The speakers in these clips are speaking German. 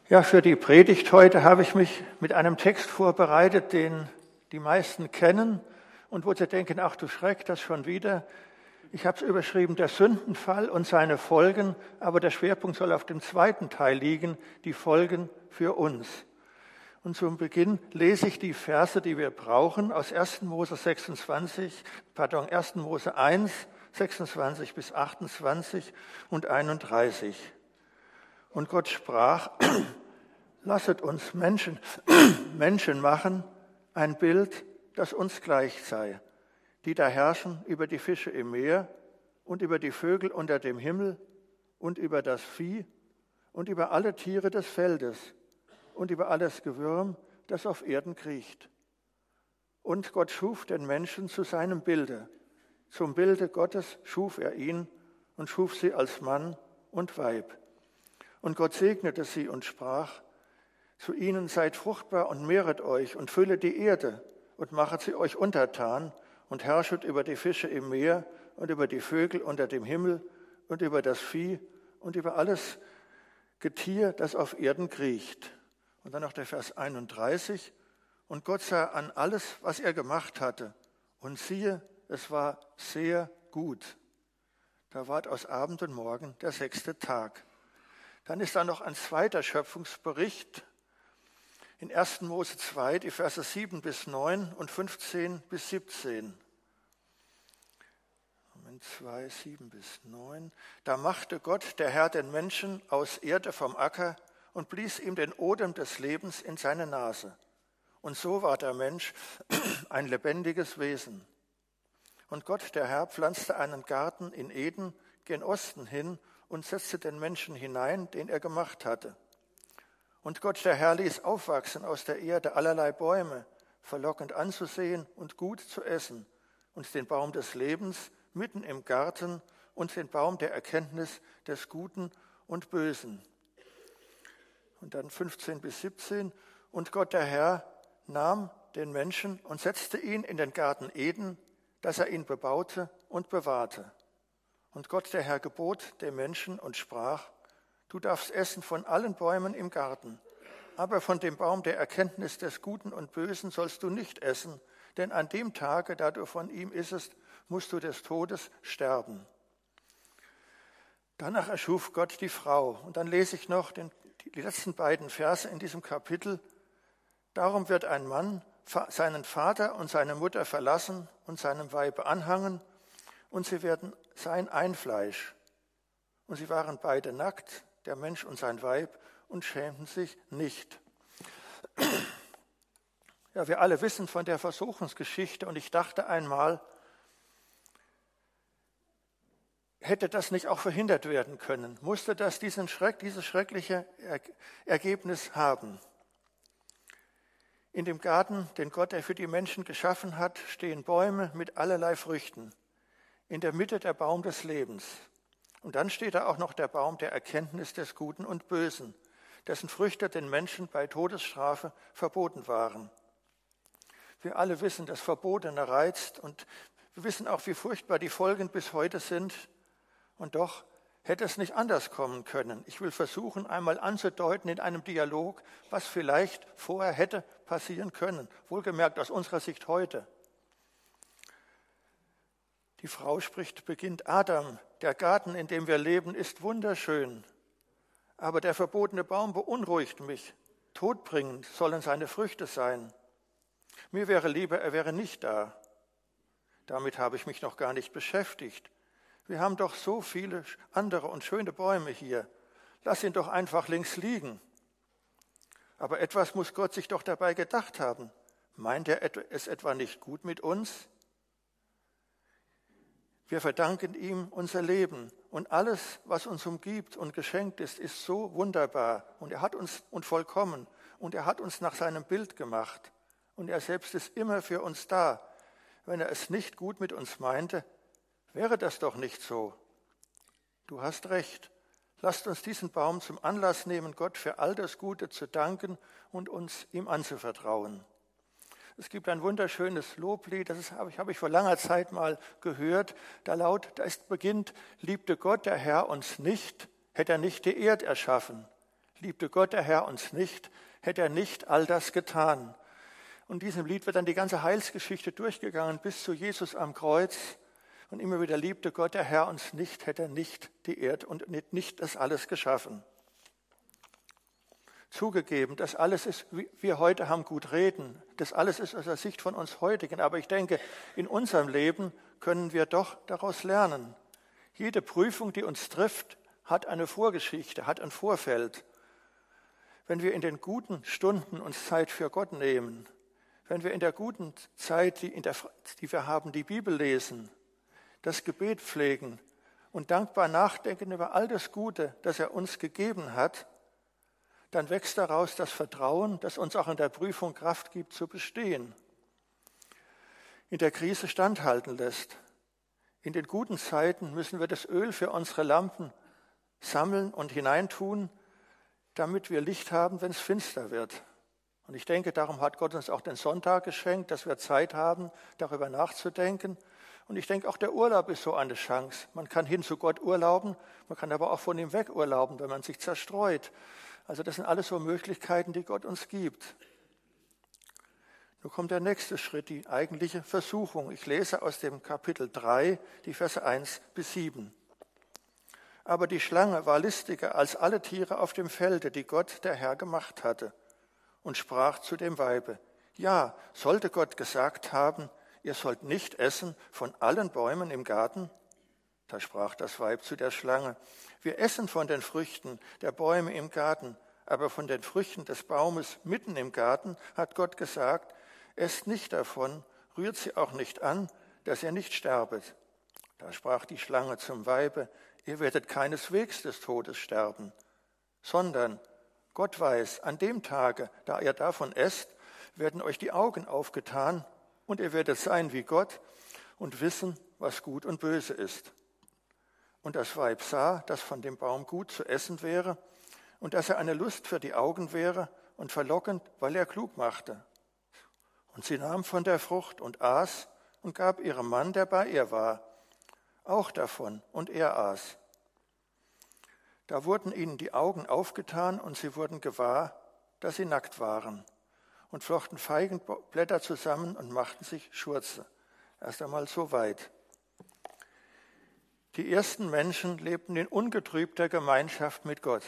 Ja, für die Predigt heute habe ich mich mit einem Text vorbereitet, den die meisten kennen und wo sie denken, ach du Schreck, das schon wieder. Ich habe es überschrieben, der Sündenfall und seine Folgen, aber der Schwerpunkt soll auf dem zweiten Teil liegen, die Folgen für uns. Und zum Beginn lese ich die Verse, die wir brauchen, aus 1. Mose 1. Mose 1, 26 bis 28 und 31. Und Gott sprach, lasset uns Menschen machen, ein Bild, das uns gleich sei, die da herrschen über die Fische im Meer und über die Vögel unter dem Himmel und über das Vieh und über alle Tiere des Feldes und über alles Gewürm, das auf Erden kriecht. Und Gott schuf den Menschen zu seinem Bilde. Zum Bilde Gottes schuf er ihn und schuf sie als Mann und Weib. Und Gott segnete sie und sprach, zu ihnen seid fruchtbar und mehret euch und füllet die Erde und machet sie euch untertan und herrschet über die Fische im Meer und über die Vögel unter dem Himmel und über das Vieh und über alles Getier, das auf Erden kriecht. Und dann noch der Vers 31. Und Gott sah an alles, was er gemacht hatte. Und siehe, es war sehr gut. Da ward aus Abend und Morgen der 6. Tag. Dann ist da noch ein zweiter Schöpfungsbericht in 1. Mose 2, die Verse 7 bis 9 und 15 bis 17. 2, 7 bis 9. Da machte Gott, der Herr, den Menschen aus Erde vom Acker und blies ihm den Odem des Lebens in seine Nase. Und so war der Mensch ein lebendiges Wesen. Und Gott, der Herr, pflanzte einen Garten in Eden gen Osten hin und setzte den Menschen hinein, den er gemacht hatte. Und Gott, der Herr, ließ aufwachsen aus der Erde allerlei Bäume, verlockend anzusehen und gut zu essen, und den Baum des Lebens mitten im Garten und den Baum der Erkenntnis des Guten und Bösen. Und dann 15 bis 17. Und Gott, der Herr, nahm den Menschen und setzte ihn in den Garten Eden, dass er ihn bebaute und bewahrte. Und Gott, der Herr, gebot dem Menschen und sprach, du darfst essen von allen Bäumen im Garten, aber von dem Baum der Erkenntnis des Guten und Bösen sollst du nicht essen, denn an dem Tage, da du von ihm issest, musst du des Todes sterben. Danach erschuf Gott die Frau. Und dann lese ich noch die letzten beiden Verse in diesem Kapitel. Darum wird ein Mann seinen Vater und seine Mutter verlassen und seinem Weibe anhangen, und sie werden sein Einfleisch. Und sie waren beide nackt, der Mensch und sein Weib, und schämten sich nicht. Ja, wir alle wissen von der Versuchungsgeschichte, und ich dachte einmal, hätte das nicht auch verhindert werden können? Musste das dieses schreckliche Ergebnis haben? In dem Garten, den Gott, der für die Menschen geschaffen hat, stehen Bäume mit allerlei Früchten. In der Mitte der Baum des Lebens. Und dann steht da auch noch der Baum der Erkenntnis des Guten und Bösen, dessen Früchte den Menschen bei Todesstrafe verboten waren. Wir alle wissen, das Verbotene reizt, und wir wissen auch, wie furchtbar die Folgen bis heute sind. Und doch hätte es nicht anders kommen können. Ich will versuchen, einmal anzudeuten in einem Dialog, was vielleicht vorher hätte passieren können, wohlgemerkt aus unserer Sicht heute. Die Frau beginnt, Adam, der Garten, in dem wir leben, ist wunderschön, aber der verbotene Baum beunruhigt mich. Todbringend sollen seine Früchte sein. Mir wäre lieber, er wäre nicht da. Damit habe ich mich noch gar nicht beschäftigt. Wir haben doch so viele andere und schöne Bäume hier. Lass ihn doch einfach links liegen. Aber etwas muss Gott sich doch dabei gedacht haben. Meint er es etwa nicht gut mit uns? Wir verdanken ihm unser Leben, und alles, was uns umgibt und geschenkt ist, ist so wunderbar, und er hat uns und vollkommen, und er hat uns nach seinem Bild gemacht, und er selbst ist immer für uns da. Wenn er es nicht gut mit uns meinte, wäre das doch nicht so. Du hast recht. Lasst uns diesen Baum zum Anlass nehmen, Gott für all das Gute zu danken und uns ihm anzuvertrauen. Es gibt ein wunderschönes Loblied, das habe ich vor langer Zeit mal gehört. Da beginnt, liebte Gott, der Herr, uns nicht, hätte er nicht die Erde erschaffen. Liebte Gott, der Herr, uns nicht, hätte er nicht all das getan. Und in diesem Lied wird dann die ganze Heilsgeschichte durchgegangen bis zu Jesus am Kreuz. Und immer wieder, liebte Gott, der Herr, uns nicht, hätte er nicht die Erde und nicht das alles geschaffen. Zugegeben, das alles ist, wir heute haben gut reden, das alles ist aus der Sicht von uns Heutigen. Aber ich denke, in unserem Leben können wir doch daraus lernen. Jede Prüfung, die uns trifft, hat eine Vorgeschichte, hat ein Vorfeld. Wenn wir in den guten Stunden uns Zeit für Gott nehmen, wenn wir in der guten Zeit, die wir haben, die Bibel lesen, das Gebet pflegen und dankbar nachdenken über all das Gute, das er uns gegeben hat, dann wächst daraus das Vertrauen, das uns auch in der Prüfung Kraft gibt, zu bestehen. In der Krise standhalten lässt. In den guten Zeiten müssen wir das Öl für unsere Lampen sammeln und hineintun, damit wir Licht haben, wenn es finster wird. Und ich denke, darum hat Gott uns auch den Sonntag geschenkt, dass wir Zeit haben, darüber nachzudenken. Und ich denke, auch der Urlaub ist so eine Chance. Man kann hin zu Gott urlauben, man kann aber auch von ihm weg urlauben, wenn man sich zerstreut. Also das sind alles so Möglichkeiten, die Gott uns gibt. Nun kommt der nächste Schritt, die eigentliche Versuchung. Ich lese aus dem Kapitel 3, die Verse 1 bis 7. Aber die Schlange war listiger als alle Tiere auf dem Felde, die Gott, der Herr, gemacht hatte, und sprach zu dem Weibe: Ja, sollte Gott gesagt haben, ihr sollt nicht essen von allen Bäumen im Garten? Da sprach das Weib zu der Schlange: Wir essen von den Früchten der Bäume im Garten, aber von den Früchten des Baumes mitten im Garten hat Gott gesagt: Esst nicht davon, rührt sie auch nicht an, dass ihr nicht sterbet. Da sprach die Schlange zum Weibe: Ihr werdet keineswegs des Todes sterben, sondern Gott weiß, an dem Tage, da ihr davon esst, werden euch die Augen aufgetan und ihr werdet sein wie Gott und wissen, was gut und böse ist. Und das Weib sah, dass von dem Baum gut zu essen wäre und dass er eine Lust für die Augen wäre und verlockend, weil er klug machte. Und sie nahm von der Frucht und aß und gab ihrem Mann, der bei ihr war, auch davon, und er aß. Da wurden ihnen die Augen aufgetan und sie wurden gewahr, dass sie nackt waren, und flochten Feigenblätter zusammen und machten sich Schurze. Erst einmal so weit. Die ersten Menschen lebten in ungetrübter Gemeinschaft mit Gott.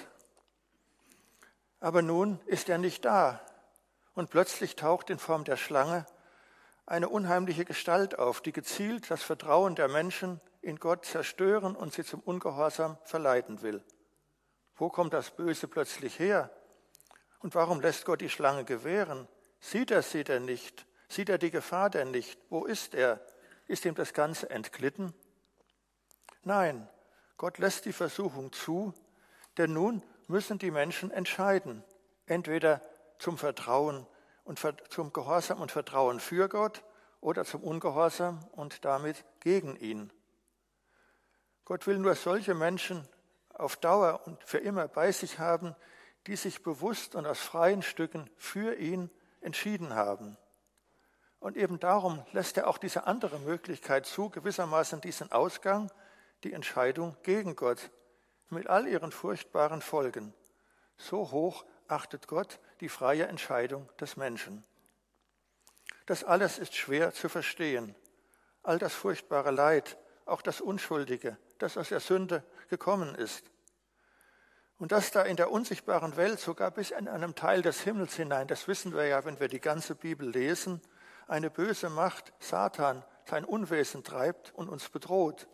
Aber nun ist er nicht da und plötzlich taucht in Form der Schlange eine unheimliche Gestalt auf, die gezielt das Vertrauen der Menschen in Gott zerstören und sie zum Ungehorsam verleiten will. Wo kommt das Böse plötzlich her? Und warum lässt Gott die Schlange gewähren? Sieht er sie denn nicht? Sieht er die Gefahr denn nicht? Wo ist er? Ist ihm das Ganze entglitten? Nein, Gott lässt die Versuchung zu, denn nun müssen die Menschen entscheiden, entweder zum Vertrauen und zum Gehorsam und Vertrauen für Gott oder zum Ungehorsam und damit gegen ihn. Gott will nur solche Menschen auf Dauer und für immer bei sich haben, die sich bewusst und aus freien Stücken für ihn entschieden haben. Und eben darum lässt er auch diese andere Möglichkeit zu, gewissermaßen diesen Ausgang, die Entscheidung gegen Gott, mit all ihren furchtbaren Folgen. So hoch achtet Gott die freie Entscheidung des Menschen. Das alles ist schwer zu verstehen. All das furchtbare Leid, auch das Unschuldige, das aus der Sünde gekommen ist. Und das da in der unsichtbaren Welt, sogar bis in einem Teil des Himmels hinein, das wissen wir ja, wenn wir die ganze Bibel lesen, eine böse Macht, Satan, sein Unwesen treibt und uns bedroht.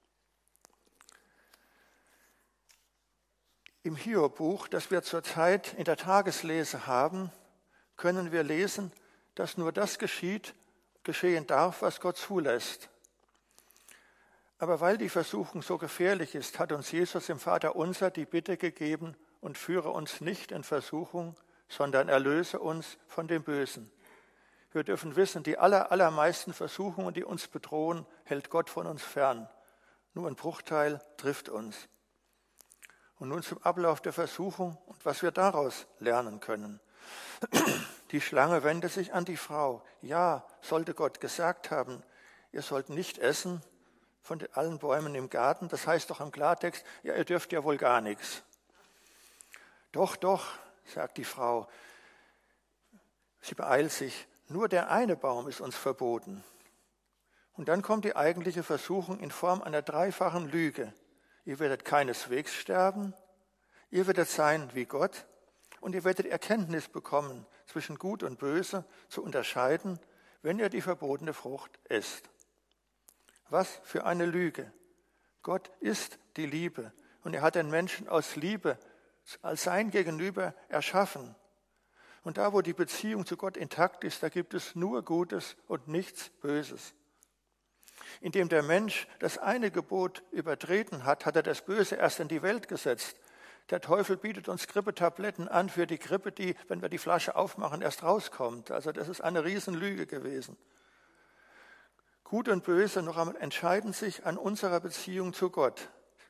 Im Hiob-Buch, das wir zurzeit in der Tageslese haben, können wir lesen, dass nur das geschehen darf, was Gott zulässt. Aber weil die Versuchung so gefährlich ist, hat uns Jesus im Vaterunser die Bitte gegeben: und führe uns nicht in Versuchung, sondern erlöse uns von dem Bösen. Wir dürfen wissen, die allermeisten Versuchungen, die uns bedrohen, hält Gott von uns fern. Nur ein Bruchteil trifft uns. Und nun zum Ablauf der Versuchung und was wir daraus lernen können. Die Schlange wendet sich an die Frau. Ja, sollte Gott gesagt haben, ihr sollt nicht essen von allen Bäumen im Garten. Das heißt doch im Klartext, ja, ihr dürft ja wohl gar nichts. Doch, doch, sagt die Frau. Sie beeilt sich. Nur der eine Baum ist uns verboten. Und dann kommt die eigentliche Versuchung in Form einer dreifachen Lüge. Ihr werdet keineswegs sterben, ihr werdet sein wie Gott und ihr werdet Erkenntnis bekommen, zwischen Gut und Böse zu unterscheiden, wenn ihr die verbotene Frucht esst. Was für eine Lüge. Gott ist die Liebe und er hat den Menschen aus Liebe als sein Gegenüber erschaffen. Und da, wo die Beziehung zu Gott intakt ist, da gibt es nur Gutes und nichts Böses. Indem der Mensch das eine Gebot übertreten hat, hat er das Böse erst in die Welt gesetzt. Der Teufel bietet uns Grippetabletten an für die Grippe, die, wenn wir die Flasche aufmachen, erst rauskommt. Also das ist eine Riesenlüge gewesen. Gut und Böse noch einmal entscheiden sich an unserer Beziehung zu Gott.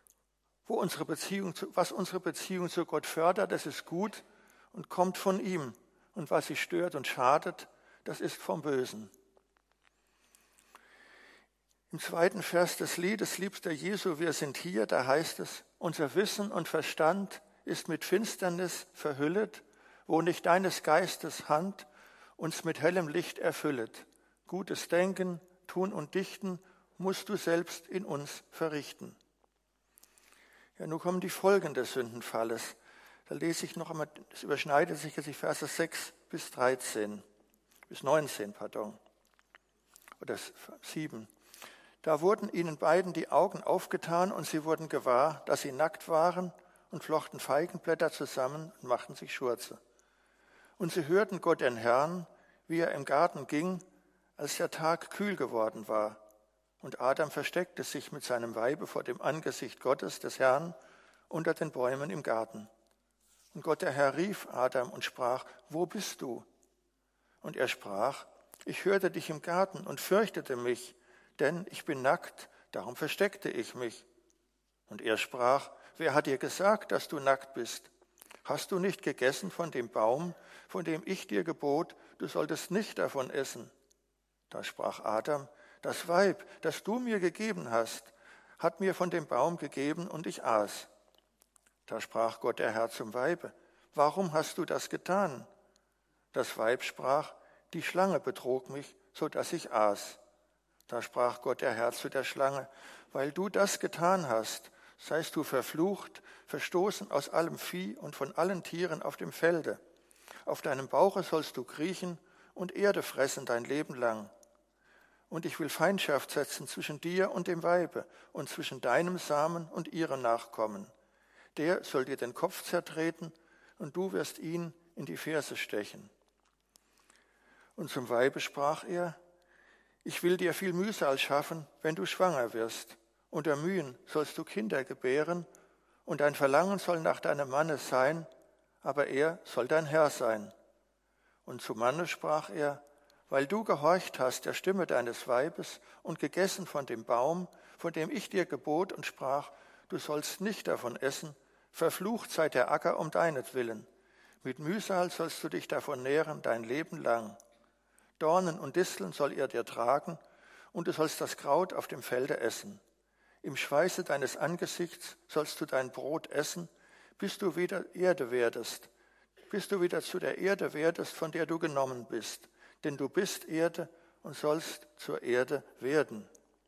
Was unsere Beziehung zu Gott fördert, das ist gut und kommt von ihm. Und was sie stört und schadet, das ist vom Bösen. Im zweiten Vers des Liedes Liebster Jesu, wir sind hier, da heißt es, unser Wissen und Verstand ist mit Finsternis verhüllet, wo nicht deines Geistes Hand uns mit hellem Licht erfüllet. Gutes Denken, Tun und Dichten musst du selbst in uns verrichten. Ja, nun kommen die Folgen des Sündenfalles. Da lese ich noch einmal, das überschneidet sich jetzt die Verse 6 bis 19, oder 7. Da wurden ihnen beiden die Augen aufgetan und sie wurden gewahr, dass sie nackt waren und flochten Feigenblätter zusammen und machten sich Schurze. Und sie hörten Gott den Herrn, wie er im Garten ging, als der Tag kühl geworden war. Und Adam versteckte sich mit seinem Weibe vor dem Angesicht Gottes, des Herrn, unter den Bäumen im Garten. Und Gott der Herr rief Adam und sprach, wo bist du? Und er sprach, ich hörte dich im Garten und fürchtete mich, denn ich bin nackt, darum versteckte ich mich. Und er sprach, wer hat dir gesagt, dass du nackt bist? Hast du nicht gegessen von dem Baum, von dem ich dir gebot, du solltest nicht davon essen? Da sprach Adam, das Weib, das du mir gegeben hast, hat mir von dem Baum gegeben und ich aß. Da sprach Gott der Herr zum Weibe, warum hast du das getan? Das Weib sprach, die Schlange betrog mich, so dass ich aß. Da sprach Gott der Herr zu der Schlange, weil du das getan hast, seist du verflucht, verstoßen aus allem Vieh und von allen Tieren auf dem Felde. Auf deinem Bauche sollst du kriechen und Erde fressen dein Leben lang. Und ich will Feindschaft setzen zwischen dir und dem Weibe und zwischen deinem Samen und ihrem Nachkommen. Der soll dir den Kopf zertreten und du wirst ihn in die Ferse stechen. Und zum Weibe sprach er, ich will dir viel Mühsal schaffen, wenn du schwanger wirst. Unter Mühen sollst du Kinder gebären, und dein Verlangen soll nach deinem Manne sein, aber er soll dein Herr sein. Und zum Manne sprach er, weil du gehorcht hast der Stimme deines Weibes und gegessen von dem Baum, von dem ich dir gebot und sprach, du sollst nicht davon essen, verflucht sei der Acker um deinetwillen. Mit Mühsal sollst du dich davon nähren dein Leben lang. Dornen und Disteln soll er dir tragen, und du sollst das Kraut auf dem Felde essen. Im Schweiße deines Angesichts sollst du dein Brot essen, bis du wieder Erde werdest, bis du wieder zu der Erde werdest, von der du genommen bist. Denn du bist Erde und sollst zur Erde werden.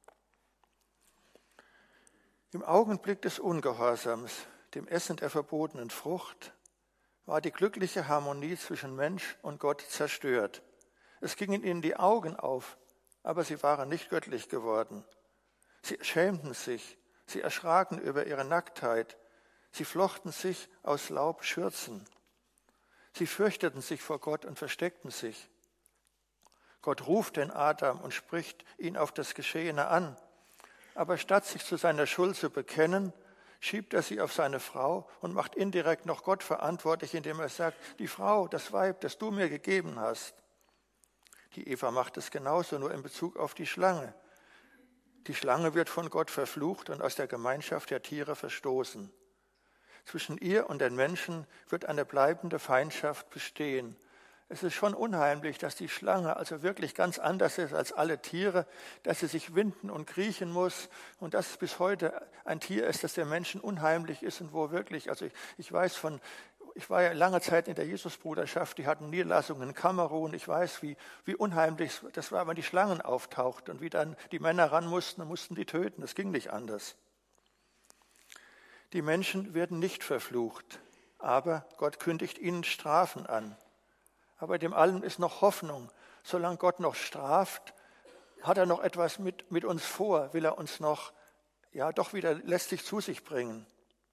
Im Augenblick des Ungehorsams, dem Essen der verbotenen Frucht, war die glückliche Harmonie zwischen Mensch und Gott zerstört. Es gingen ihnen die Augen auf, aber sie waren nicht göttlich geworden. Sie schämten sich, sie erschraken über ihre Nacktheit, sie flochten sich aus Laub Schürzen. Sie fürchteten sich vor Gott und versteckten sich. Gott ruft den Adam und spricht ihn auf das Geschehene an. Aber statt sich zu seiner Schuld zu bekennen, schiebt er sie auf seine Frau und macht indirekt noch Gott verantwortlich, indem er sagt, die Frau, das Weib, das du mir gegeben hast. Die Eva macht es genauso, nur in Bezug auf die Schlange. Die Schlange wird von Gott verflucht und aus der Gemeinschaft der Tiere verstoßen. Zwischen ihr und den Menschen wird eine bleibende Feindschaft bestehen. Es ist schon unheimlich, dass die Schlange also wirklich ganz anders ist als alle Tiere, dass sie sich winden und kriechen muss und dass es bis heute ein Tier ist, das der Menschen unheimlich ist und wo wirklich, also ich weiß von Ich war ja lange Zeit in der Jesusbruderschaft, die hatten Niederlassungen in Kamerun. Ich weiß, wie unheimlich das war, wenn die Schlangen auftauchten und wie dann die Männer ran mussten und mussten die töten. Das ging nicht anders. Die Menschen werden nicht verflucht, aber Gott kündigt ihnen Strafen an. Aber dem allem ist noch Hoffnung. Solange Gott noch straft, hat er noch etwas mit uns vor, will er uns noch, doch wieder letztlich zu sich bringen.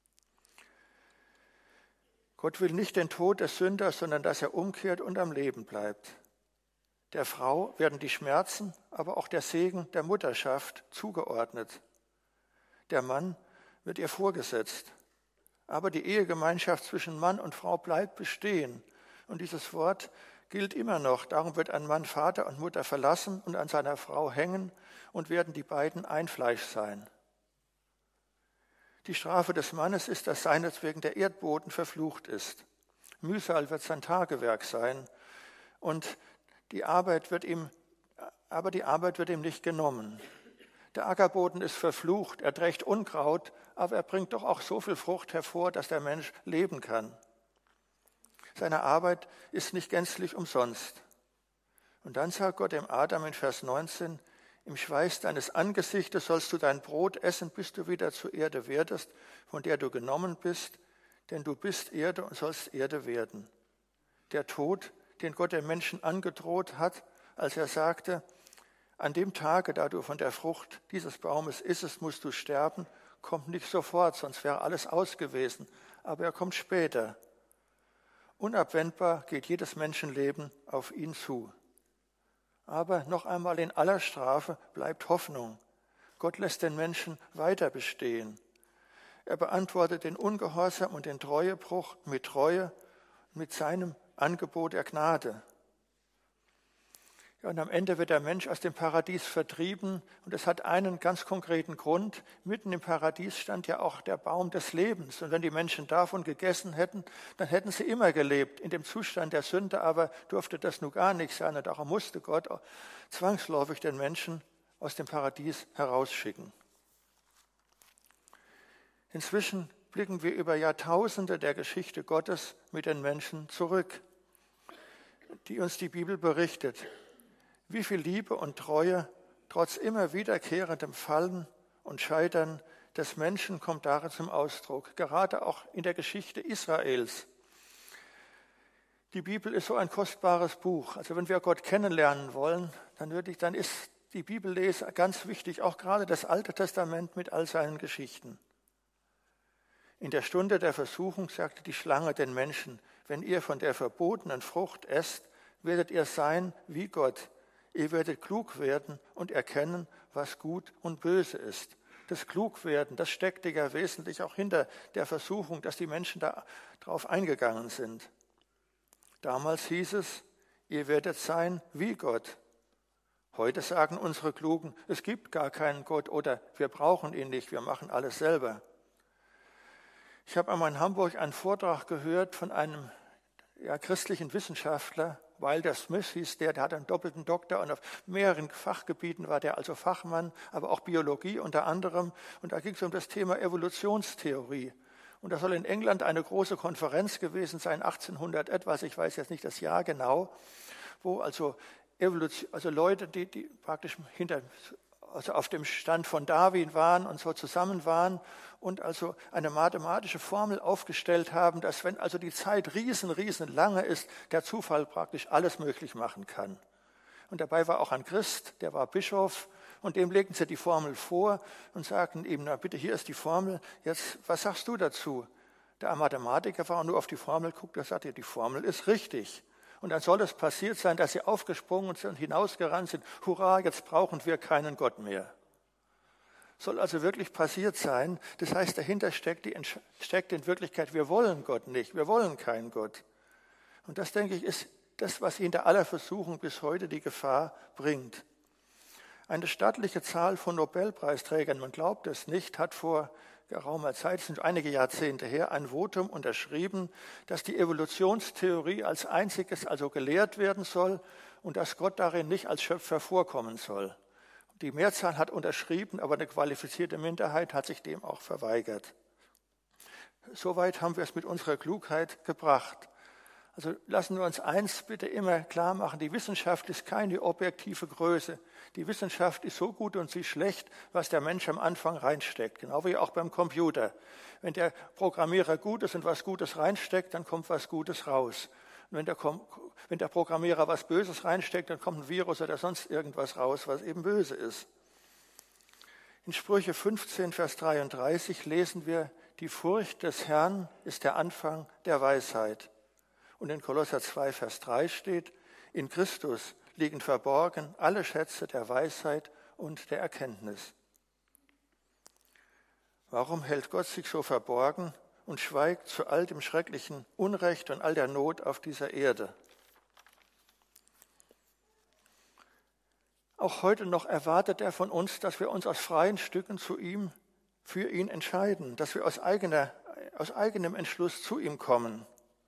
Gott will nicht den Tod des Sünders, sondern dass er umkehrt und am Leben bleibt. Der Frau werden die Schmerzen, aber auch der Segen der Mutterschaft zugeordnet. Der Mann wird ihr vorgesetzt. Aber die Ehegemeinschaft zwischen Mann und Frau bleibt bestehen. Und dieses Wort gilt immer noch. Darum wird ein Mann Vater und Mutter verlassen und an seiner Frau hängen und werden die beiden ein Fleisch sein. Die Strafe des Mannes ist, dass seinetwegen der Erdboden verflucht ist. Mühsal wird sein Tagewerk sein und die Arbeit wird ihm nicht genommen. Der Ackerboden ist verflucht, er trägt Unkraut, aber er bringt doch auch so viel Frucht hervor, dass der Mensch leben kann. Seine Arbeit ist nicht gänzlich umsonst. Und dann sagt Gott dem Adam in Vers 19, im Schweiß deines Angesichtes sollst du dein Brot essen, bis du wieder zur Erde werdest, von der du genommen bist, denn du bist Erde und sollst Erde werden. Der Tod, den Gott dem Menschen angedroht hat, als er sagte, an dem Tage, da du von der Frucht dieses Baumes issest, musst du sterben, kommt nicht sofort, sonst wäre alles aus gewesen, aber er kommt später. Unabwendbar geht jedes Menschenleben auf ihn zu. Aber noch einmal in aller Strafe bleibt Hoffnung. Gott lässt den Menschen weiter bestehen. Er beantwortet den Ungehorsam und den Treuebruch mit Treue, mit seinem Angebot der Gnade. Ja, und am Ende wird der Mensch aus dem Paradies vertrieben und es hat einen ganz konkreten Grund. Mitten im Paradies stand ja auch der Baum des Lebens und wenn die Menschen davon gegessen hätten, dann hätten sie immer gelebt. In dem Zustand der Sünde aber durfte das nun gar nicht sein und darum musste Gott zwangsläufig den Menschen aus dem Paradies herausschicken. Inzwischen blicken wir über Jahrtausende der Geschichte Gottes mit den Menschen zurück, die uns die Bibel berichtet. Wie viel Liebe und Treue trotz immer wiederkehrendem Fallen und Scheitern des Menschen kommt darin zum Ausdruck, gerade auch in der Geschichte Israels. Die Bibel ist so ein kostbares Buch. Also wenn wir Gott kennenlernen wollen, dann ist die Bibellese ganz wichtig, auch gerade das Alte Testament mit all seinen Geschichten. In der Stunde der Versuchung sagte die Schlange den Menschen, wenn ihr von der verbotenen Frucht esst, werdet ihr sein wie Gott. Ihr werdet klug werden und erkennen, was gut und böse ist. Das Klugwerden, das steckte ja wesentlich auch hinter der Versuchung, dass die Menschen da drauf eingegangen sind. Damals hieß es, ihr werdet sein wie Gott. Heute sagen unsere Klugen, es gibt gar keinen Gott oder wir brauchen ihn nicht, wir machen alles selber. Ich habe einmal in Hamburg einen Vortrag gehört von einem christlichen Wissenschaftler, Wilder Smith hieß der hat einen doppelten Doktor und auf mehreren Fachgebieten war der also Fachmann, aber auch Biologie unter anderem. Und da ging es um das Thema Evolutionstheorie. Und da soll in England eine große Konferenz gewesen sein, 1800 etwas, ich weiß jetzt nicht das Jahr genau, wo also Leute, die praktisch also auf dem Stand von Darwin waren und so zusammen waren und also eine mathematische Formel aufgestellt haben, dass wenn also die Zeit riesen lange ist, der Zufall praktisch alles möglich machen kann. Und dabei war auch ein Christ, der war Bischof und dem legten sie die Formel vor und sagten ihm, na bitte, hier ist die Formel, jetzt, was sagst du dazu? Der Mathematiker war und nur auf die Formel guckt, der sagte, die Formel ist richtig. Und dann soll es passiert sein, dass sie aufgesprungen sind und hinausgerannt sind. Hurra, jetzt brauchen wir keinen Gott mehr. Soll also wirklich passiert sein. Das heißt, dahinter steckt in Wirklichkeit, wir wollen Gott nicht, wir wollen keinen Gott. Und das, denke ich, ist das, was hinter aller Versuchung bis heute die Gefahr bringt. Eine stattliche Zahl von Nobelpreisträgern, man glaubt es nicht, hat vor geraumer Zeit, es sind einige Jahrzehnte her, ein Votum unterschrieben, dass die Evolutionstheorie als einziges also gelehrt werden soll und dass Gott darin nicht als Schöpfer vorkommen soll. Die Mehrzahl hat unterschrieben, aber eine qualifizierte Minderheit hat sich dem auch verweigert. Soweit haben wir es mit unserer Klugheit gebracht. Also lassen wir uns eins bitte immer klar machen, die Wissenschaft ist keine objektive Größe. Die Wissenschaft ist so gut und so schlecht, was der Mensch am Anfang reinsteckt. Genau wie auch beim Computer. Wenn der Programmierer gut ist und was Gutes reinsteckt, dann kommt was Gutes raus. Und wenn der Programmierer was Böses reinsteckt, dann kommt ein Virus oder sonst irgendwas raus, was eben böse ist. In Sprüche 15, Vers 33 lesen wir, die Furcht des Herrn ist der Anfang der Weisheit. Und in Kolosser 2, Vers 3 steht, in Christus liegen verborgen alle Schätze der Weisheit und der Erkenntnis. Warum hält Gott sich so verborgen und schweigt zu all dem schrecklichen Unrecht und all der Not auf dieser Erde? Auch heute noch erwartet er von uns, dass wir uns aus freien Stücken für ihn entscheiden, dass wir aus eigenem Entschluss zu ihm kommen.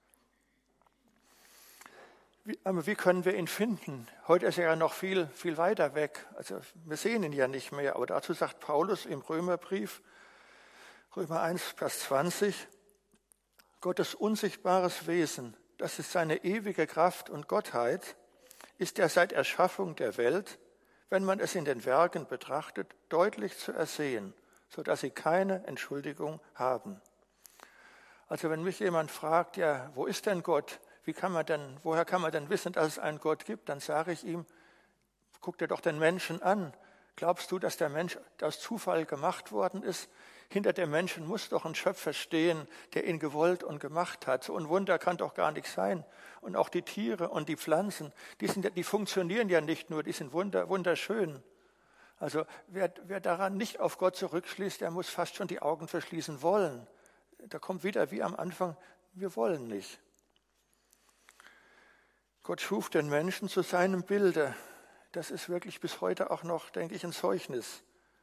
Wie können wir ihn finden? Heute ist er ja noch viel, viel weiter weg. Also wir sehen ihn ja nicht mehr. Aber dazu sagt Paulus im Römerbrief, Römer 1, Vers 20, Gottes unsichtbares Wesen, das ist seine ewige Kraft und Gottheit, ist ja seit Erschaffung der Welt, wenn man es in den Werken betrachtet, deutlich zu ersehen, sodass sie keine Entschuldigung haben. Also wenn mich jemand fragt, ja, wo ist denn Gott? Woher kann man denn wissen, dass es einen Gott gibt? Dann sage ich ihm, guck dir doch den Menschen an. Glaubst du, dass der Mensch aus Zufall gemacht worden ist? Hinter dem Menschen muss doch ein Schöpfer stehen, der ihn gewollt und gemacht hat. So ein Wunder kann doch gar nicht sein. Und auch die Tiere und die Pflanzen, die funktionieren ja nicht nur, die sind wunderschön. Also wer daran nicht auf Gott zurückschließt, der muss fast schon die Augen verschließen wollen. Da kommt wieder wie am Anfang, wir wollen nicht. Gott schuf den Menschen zu seinem Bilde. Das ist wirklich bis heute auch noch, denke ich, ein Zeugnis.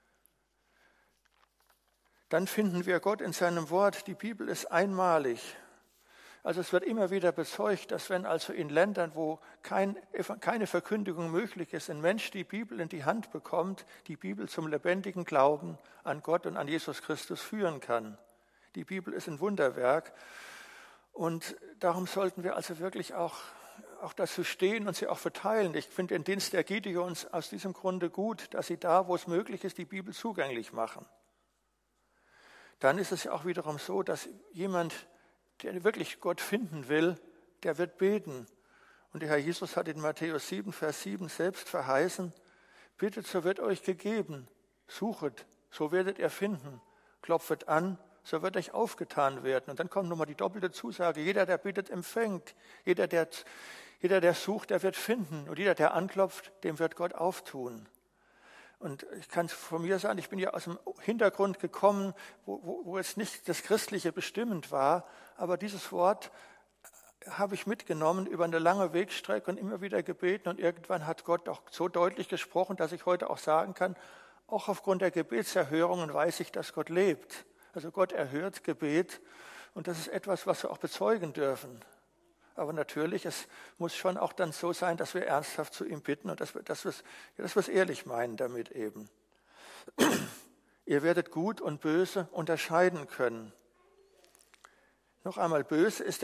Dann finden wir Gott in seinem Wort. Die Bibel ist einmalig. Also es wird immer wieder bezeugt, dass wenn also in Ländern, wo keine Verkündigung möglich ist, ein Mensch die Bibel in die Hand bekommt, die Bibel zum lebendigen Glauben an Gott und an Jesus Christus führen kann. Die Bibel ist ein Wunderwerk. Und darum sollten wir also wirklich auch dazu stehen und sie auch verteilen. Ich finde den Dienst der Gideons aus diesem Grunde gut, dass sie da, wo es möglich ist, die Bibel zugänglich machen. Dann ist es ja auch wiederum so, dass jemand, der wirklich Gott finden will, der wird beten. Und der Herr Jesus hat in Matthäus 7, Vers 7 selbst verheißen, bittet, so wird euch gegeben, suchet, so werdet ihr finden, klopfet an, so wird euch aufgetan werden. Und dann kommt nochmal die doppelte Zusage, jeder, der bittet, empfängt. Jeder, der sucht, der wird finden. Und jeder, der anklopft, dem wird Gott auftun. Und ich kann von mir sagen, ich bin ja aus dem Hintergrund gekommen, wo jetzt nicht das Christliche bestimmend war, aber dieses Wort habe ich mitgenommen über eine lange Wegstrecke und immer wieder gebeten. Und irgendwann hat Gott auch so deutlich gesprochen, dass ich heute auch sagen kann, auch aufgrund der Gebetserhörungen weiß ich, dass Gott lebt. Also Gott erhört Gebet und das ist etwas, was wir auch bezeugen dürfen. Aber natürlich, es muss schon auch dann so sein, dass wir ernsthaft zu ihm bitten und dass wir es ehrlich meinen damit eben. Ihr werdet Gut und Böse unterscheiden können. Noch einmal, böse ist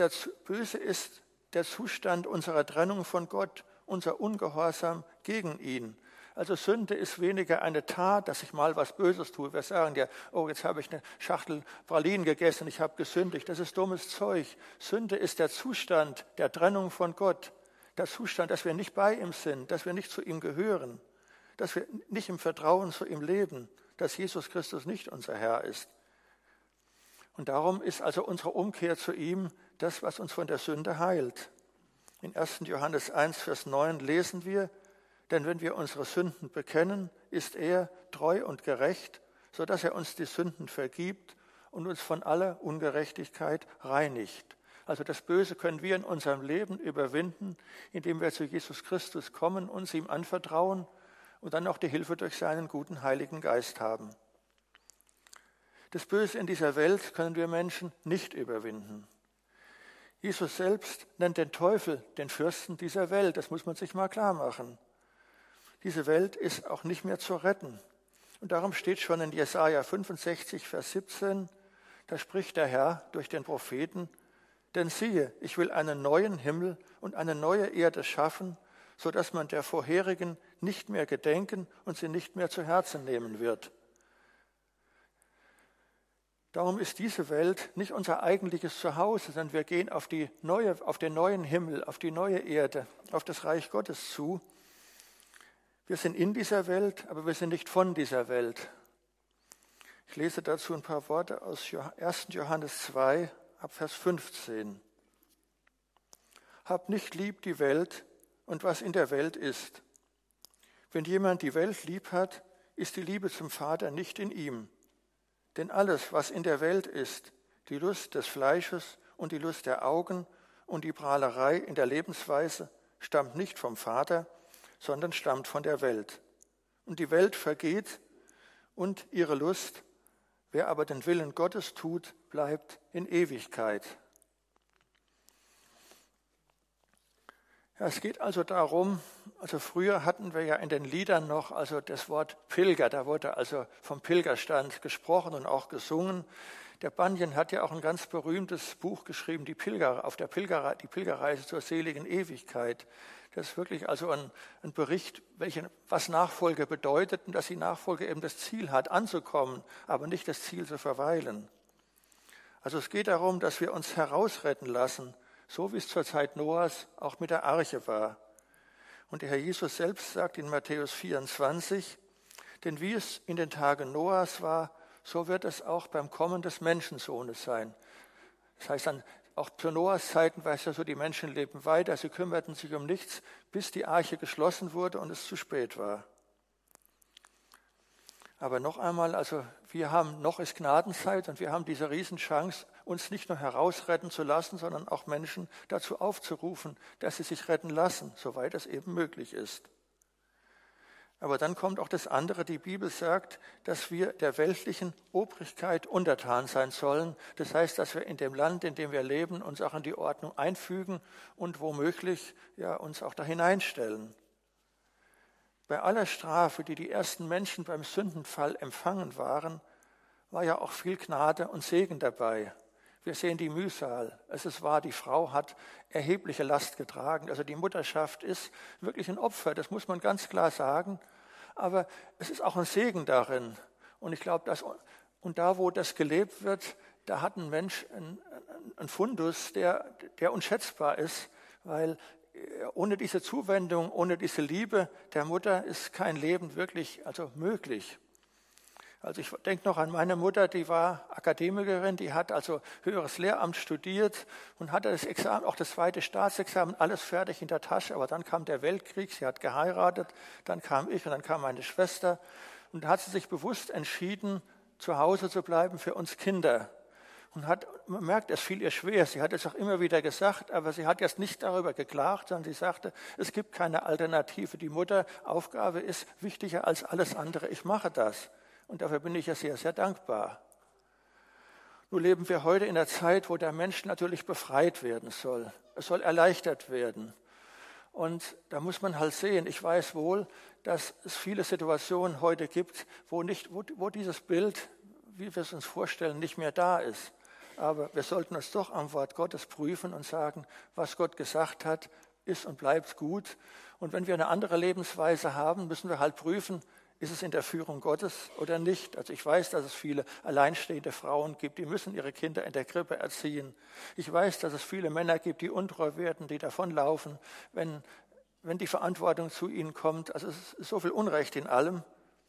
der Zustand unserer Trennung von Gott, unser Ungehorsam gegen ihn. Also Sünde ist weniger eine Tat, dass ich mal was Böses tue. Wir sagen ja, oh, jetzt habe ich eine Schachtel Pralinen gegessen, ich habe gesündigt. Das ist dummes Zeug. Sünde ist der Zustand der Trennung von Gott. Der Zustand, dass wir nicht bei ihm sind, dass wir nicht zu ihm gehören, dass wir nicht im Vertrauen zu ihm leben, dass Jesus Christus nicht unser Herr ist. Und darum ist also unsere Umkehr zu ihm das, was uns von der Sünde heilt. In 1. Johannes 1, Vers 9 lesen wir, denn wenn wir unsere Sünden bekennen, ist er treu und gerecht, sodass er uns die Sünden vergibt und uns von aller Ungerechtigkeit reinigt. Also das Böse können wir in unserem Leben überwinden, indem wir zu Jesus Christus kommen, uns ihm anvertrauen und dann auch die Hilfe durch seinen guten Heiligen Geist haben. Das Böse in dieser Welt können wir Menschen nicht überwinden. Jesus selbst nennt den Teufel den Fürsten dieser Welt, das muss man sich mal klar machen. Diese Welt ist auch nicht mehr zu retten. Und darum steht schon in Jesaja 65, Vers 17, Da spricht der Herr durch den Propheten: Denn siehe, ich will einen neuen Himmel und eine neue Erde schaffen, so dass man der vorherigen nicht mehr gedenken und sie nicht mehr zu Herzen nehmen wird. Darum ist diese Welt nicht unser eigentliches Zuhause, sondern wir gehen auf den neuen Himmel, auf die neue Erde, auf das Reich Gottes zu. Wir sind in dieser Welt, aber wir sind nicht von dieser Welt. Ich lese dazu ein paar Worte aus 1. Johannes 2, ab Vers 15. Habt nicht lieb die Welt und was in der Welt ist. Wenn jemand die Welt lieb hat, ist die Liebe zum Vater nicht in ihm. Denn alles, was in der Welt ist, die Lust des Fleisches und die Lust der Augen und die Prahlerei in der Lebensweise, stammt nicht vom Vater, sondern stammt von der Welt. Und die Welt vergeht und ihre Lust. Wer aber den Willen Gottes tut, bleibt in Ewigkeit. Ja, es geht also darum, also früher hatten wir ja in den Liedern noch also das Wort Pilger, da wurde also vom Pilgerstand gesprochen und auch gesungen. Der Bunyan hat ja auch ein ganz berühmtes Buch geschrieben, die Pilgerreise zur seligen Ewigkeit. Das ist wirklich also ein Bericht, was Nachfolge bedeutet und dass die Nachfolge eben das Ziel hat, anzukommen, aber nicht das Ziel zu verweilen. Also es geht darum, dass wir uns herausretten lassen, so wie es zur Zeit Noahs auch mit der Arche war. Und der Herr Jesus selbst sagt in Matthäus 24, denn wie es in den Tagen Noahs war, so wird es auch beim Kommen des Menschensohnes sein. Das heißt dann, auch zu Noahs Zeiten war es ja so, die Menschen lebten weiter, sie kümmerten sich um nichts, bis die Arche geschlossen wurde und es zu spät war. Aber noch einmal, also noch ist Gnadenzeit und wir haben diese Riesenchance, uns nicht nur herausretten zu lassen, sondern auch Menschen dazu aufzurufen, dass sie sich retten lassen, soweit es eben möglich ist. Aber dann kommt auch das andere, die Bibel sagt, dass wir der weltlichen Obrigkeit untertan sein sollen. Das heißt, dass wir in dem Land, in dem wir leben, uns auch in die Ordnung einfügen und womöglich ja, uns auch da hineinstellen. Bei aller Strafe, die die ersten Menschen beim Sündenfall empfangen waren, war ja auch viel Gnade und Segen dabei. Wir sehen die Mühsal. Es ist wahr, die Frau hat erhebliche Last getragen. Also die Mutterschaft ist wirklich ein Opfer, das muss man ganz klar sagen. Aber es ist auch ein Segen darin. Und ich glaube, und da, wo das gelebt wird, da hat ein Mensch einen Fundus, der unschätzbar ist, weil ohne diese Zuwendung, ohne diese Liebe der Mutter ist kein Leben wirklich möglich. Also ich denke noch an meine Mutter, die war Akademikerin, die hat also höheres Lehramt studiert und hatte das Examen, auch das zweite Staatsexamen, alles fertig in der Tasche. Aber dann kam der Weltkrieg, sie hat geheiratet, dann kam ich und dann kam meine Schwester. Und da hat sie sich bewusst entschieden, zu Hause zu bleiben für uns Kinder. Und man merkt, es fiel ihr schwer. Sie hat es auch immer wieder gesagt, aber sie hat jetzt nicht darüber geklagt, sondern sie sagte, es gibt keine Alternative. Die Mutteraufgabe ist wichtiger als alles andere. Ich mache das. Und dafür bin ich ja sehr, sehr dankbar. Nun leben wir heute in einer Zeit, wo der Mensch natürlich befreit werden soll. Es soll erleichtert werden. Und da muss man halt sehen, ich weiß wohl, dass es viele Situationen heute gibt, wo dieses Bild, wie wir es uns vorstellen, nicht mehr da ist. Aber wir sollten uns doch am Wort Gottes prüfen und sagen, was Gott gesagt hat, ist und bleibt gut. Und wenn wir eine andere Lebensweise haben, müssen wir halt prüfen, ist es in der Führung Gottes oder nicht? Also ich weiß, dass es viele alleinstehende Frauen gibt, die müssen ihre Kinder in der Krippe erziehen. Ich weiß, dass es viele Männer gibt, die untreu werden, die davonlaufen, wenn die Verantwortung zu ihnen kommt. Also es ist so viel Unrecht in allem.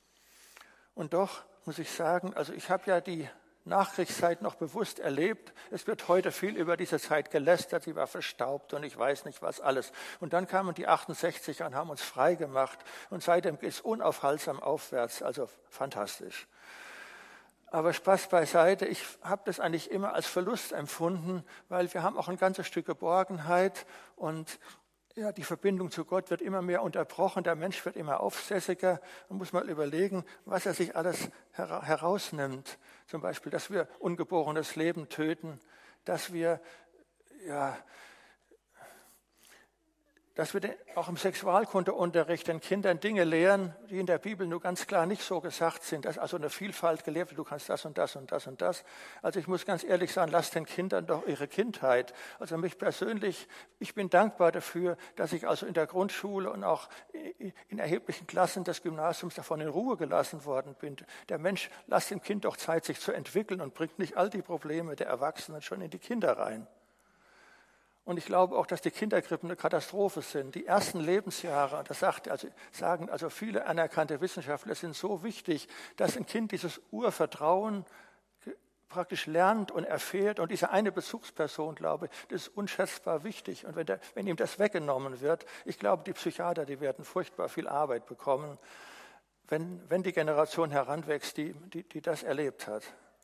Und doch muss ich sagen, also ich habe ja die Nachkriegszeit noch bewusst erlebt. Es wird heute viel über diese Zeit gelästert, sie war verstaubt und ich weiß nicht was alles. Und dann kamen die 68er und haben uns frei gemacht und seitdem geht es unaufhaltsam aufwärts, also fantastisch. Aber Spaß beiseite, ich habe das eigentlich immer als Verlust empfunden, weil wir haben auch ein ganzes Stück Geborgenheit und ja, die Verbindung zu Gott wird immer mehr unterbrochen, der Mensch wird immer aufsässiger. Man muss mal überlegen, was er sich alles herausnimmt. Zum Beispiel, dass wir ungeborenes Leben töten, dass wir dass wir auch im Sexualkundeunterricht den Kindern Dinge lehren, die in der Bibel nur ganz klar nicht so gesagt sind. Dass also eine Vielfalt gelehrt wird, du kannst das und das und das und das. Also ich muss ganz ehrlich sagen, lasst den Kindern doch ihre Kindheit. Also mich persönlich, ich bin dankbar dafür, dass ich also in der Grundschule und auch in erheblichen Klassen des Gymnasiums davon in Ruhe gelassen worden bin. Der Mensch lasst dem Kind doch Zeit, sich zu entwickeln und bringt nicht all die Probleme der Erwachsenen schon in die Kinder rein. Und ich glaube auch, dass die Kinderkrippen eine Katastrophe sind. Die ersten Lebensjahre, das sagen also viele anerkannte Wissenschaftler, sind so wichtig, dass ein Kind dieses Urvertrauen praktisch lernt und erfährt. Und diese eine Bezugsperson, glaube ich, das ist unschätzbar wichtig. Und wenn ihm das weggenommen wird, ich glaube, die Psychiater, die werden furchtbar viel Arbeit bekommen, wenn die Generation heranwächst, die das erlebt hat.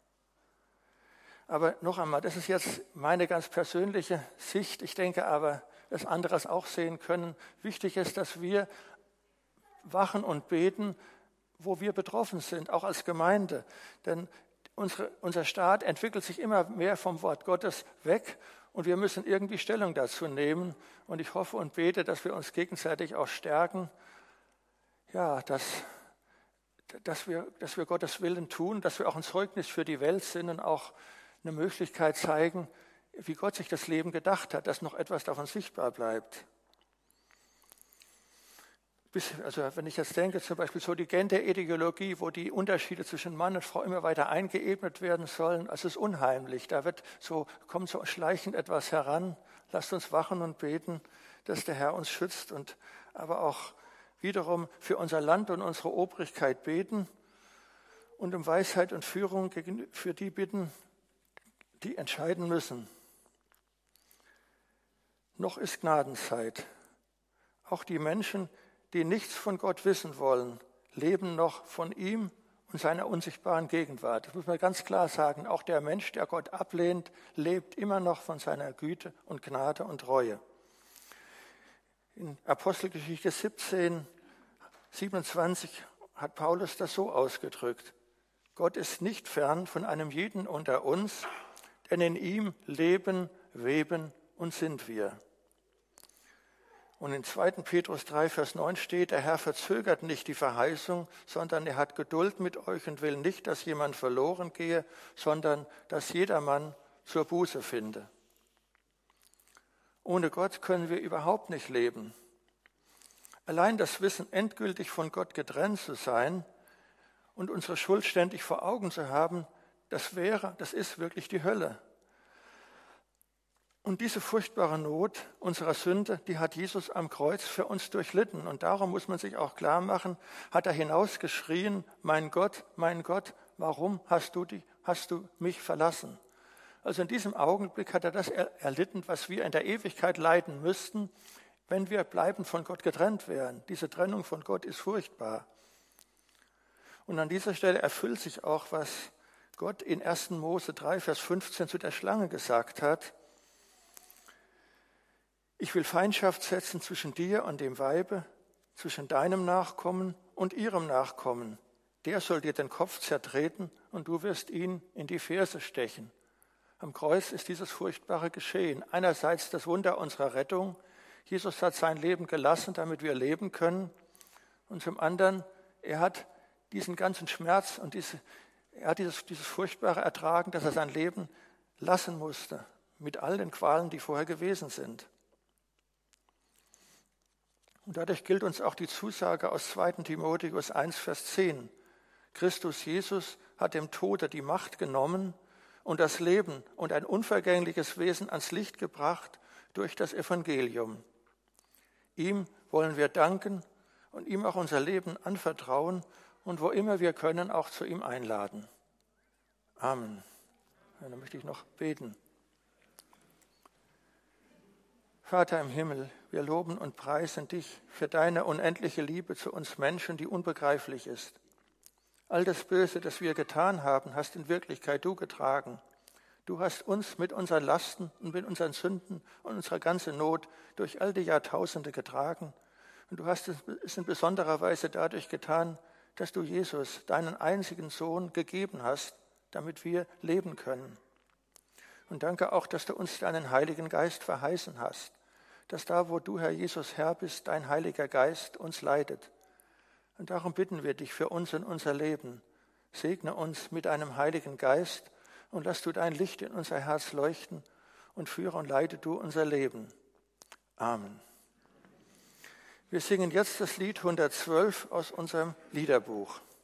Aber noch einmal, das ist jetzt meine ganz persönliche Sicht. Ich denke aber, dass andere es auch sehen können. Wichtig ist, dass wir wachen und beten, wo wir betroffen sind, auch als Gemeinde. Denn unser Staat entwickelt sich immer mehr vom Wort Gottes weg und wir müssen irgendwie Stellung dazu nehmen. Und ich hoffe und bete, dass wir uns gegenseitig auch stärken, ja, dass wir Gottes Willen tun, dass wir auch ein Zeugnis für die Welt sind und auch eine Möglichkeit zeigen, wie Gott sich das Leben gedacht hat, dass noch etwas davon sichtbar bleibt. Also wenn ich jetzt denke, zum Beispiel so die Gender-Ideologie, wo die Unterschiede zwischen Mann und Frau immer weiter eingeebnet werden sollen, also es ist unheimlich. Da kommt so schleichend etwas heran. Lasst uns wachen und beten, dass der Herr uns schützt und aber auch wiederum für unser Land und unsere Obrigkeit beten und um Weisheit und Führung für die bitten, die entscheiden müssen. Noch ist Gnadenzeit. Auch die Menschen, die nichts von Gott wissen wollen, leben noch von ihm und seiner unsichtbaren Gegenwart. Das muss man ganz klar sagen. Auch der Mensch, der Gott ablehnt, lebt immer noch von seiner Güte und Gnade und Treue. In Apostelgeschichte 17, 27 hat Paulus das so ausgedrückt. Gott ist nicht fern von einem jeden unter uns, denn in ihm leben, weben und sind wir. Und in 2. Petrus 3, Vers 9 steht, der Herr verzögert nicht die Verheißung, sondern er hat Geduld mit euch und will nicht, dass jemand verloren gehe, sondern dass jedermann zur Buße finde. Ohne Gott können wir überhaupt nicht leben. Allein das Wissen, endgültig von Gott getrennt zu sein und unsere Schuld ständig vor Augen zu haben, das ist wirklich die Hölle. Und diese furchtbare Not unserer Sünde, die hat Jesus am Kreuz für uns durchlitten. Und darum muss man sich auch klar machen, hat er hinausgeschrien, mein Gott, warum hast du mich verlassen? Also in diesem Augenblick hat er das erlitten, was wir in der Ewigkeit leiden müssten, wenn wir bleibend von Gott getrennt wären. Diese Trennung von Gott ist furchtbar. Und an dieser Stelle erfüllt sich auch, was Gott in 1. Mose 3, Vers 15 zu der Schlange gesagt hat. Ich will Feindschaft setzen zwischen dir und dem Weibe, zwischen deinem Nachkommen und ihrem Nachkommen. Der soll dir den Kopf zertreten und du wirst ihn in die Ferse stechen. Am Kreuz ist dieses furchtbare geschehen. Einerseits das Wunder unserer Rettung. Jesus hat sein Leben gelassen, damit wir leben können. Und zum anderen, er hat diesen ganzen Schmerz und er hat dieses Furchtbare ertragen, dass er sein Leben lassen musste, mit all den Qualen, die vorher gewesen sind. Und dadurch gilt uns auch die Zusage aus 2. Timotheus 1, Vers 10. Christus Jesus hat dem Tode die Macht genommen und das Leben und ein unvergängliches Wesen ans Licht gebracht durch das Evangelium. Ihm wollen wir danken und ihm auch unser Leben anvertrauen und wo immer wir können, auch zu ihm einladen. Amen. Ja, dann möchte ich noch beten. Vater im Himmel, wir loben und preisen dich für deine unendliche Liebe zu uns Menschen, die unbegreiflich ist. All das Böse, das wir getan haben, hast in Wirklichkeit du getragen. Du hast uns mit unseren Lasten und mit unseren Sünden und unserer ganzen Not durch all die Jahrtausende getragen. Und du hast es in besonderer Weise dadurch getan, dass du Jesus, deinen einzigen Sohn, gegeben hast, damit wir leben können. Und danke auch, dass du uns deinen Heiligen Geist verheißen hast, dass da, wo du, Herr Jesus, Herr bist, dein Heiliger Geist uns leitet. Und darum bitten wir dich für uns und unser Leben. Segne uns mit deinem Heiligen Geist und lass du dein Licht in unser Herz leuchten und führe und leite du unser Leben. Amen. Wir singen jetzt das Lied 112 aus unserem Liederbuch.